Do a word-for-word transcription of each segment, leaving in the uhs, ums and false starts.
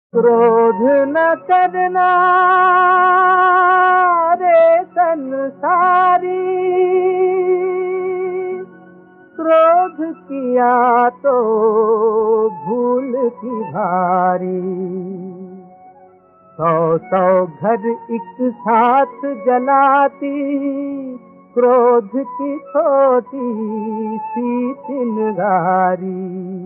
क्रोध न करना रे संसारी, क्रोध किया तो भूल की भारी। सौ सौ घर एक साथ जलाती, क्रोध की छोटी सी चिंगारी।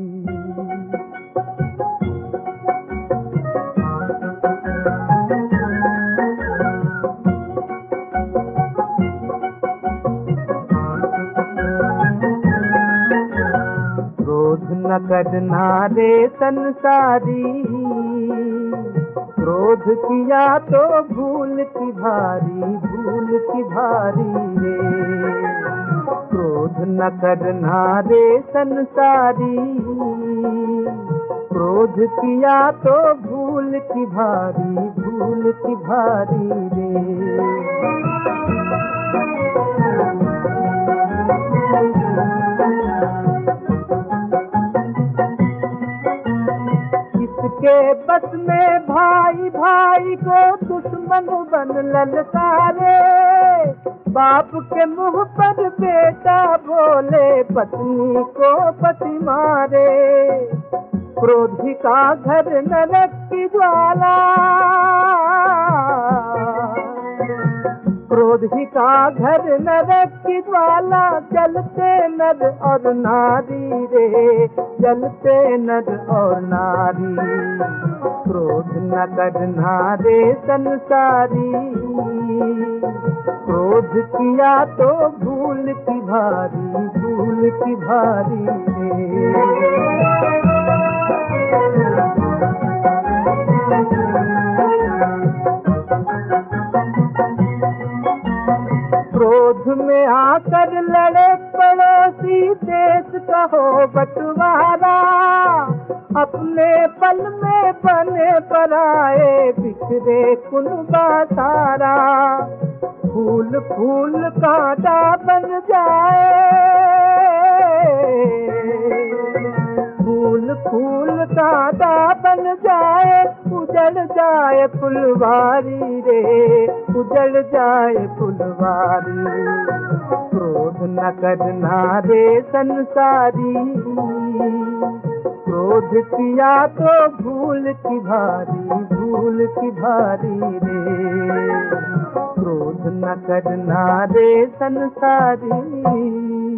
क्रोध न करना रे संसारी, क्रोध किया तो भूल की भारी, भूल की भारी रे। क्रोध न करना रे संसारी, क्रोध किया तो भूल की भारी, भूल की भारी रे। किसके बस में भाई भाई को दुश्मन बन ललकारे, बाप के मुंह पर बेटा बोले, पत्नी को पति मारे। क्रोधी का घर नरक की ज्वाला, क्रोधी का घर नरक की ज्वाला। जलते नर और नारी रे, जलते नर और नारी। क्रोध न करना रे संसारी, क्रोध किया तो भूल की भारी, भूल की भारी रे। क्रोध में आकर लड़े पड़ोसी, देश का हो बंटवारा। अपने पल में बने पराए, बिखरे कुनबा सारा। फूल फूल कांटा बन जाए, फूल फूल कांटा बन जाए। उजड़ जाए फुलवारी रे, उजड़ जाए फुलवारी। क्रोध न करना रे संसारी, क्रोध किया तो भूल की भारी, भूल की भारी रे। क्रोध न करना रे संसारी।